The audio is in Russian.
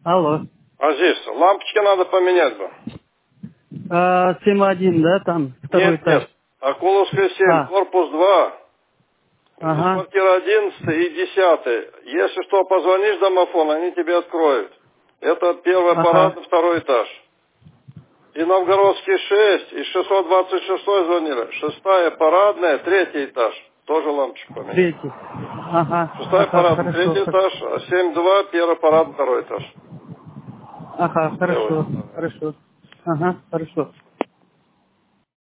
Алло. Азиз, лампочки надо поменять бы. 7-1, да, там? Второй этаж. Нет. Акуловская 7, корпус 2. Ага. Квартира 11 и 10. Если что, позвонишь в домофон, они тебе откроют. Это первый парадный, второй этаж. И Новгородский 6, и 626 звонили. Шестая парадная, третий этаж. Тоже лампочку поменять. Третий. Ага. Шестая парадная, Хорошо. третий этаж, а 7-2, первый парадный, второй этаж. Ага, хорошо. Делай. Хорошо. Ага, хорошо.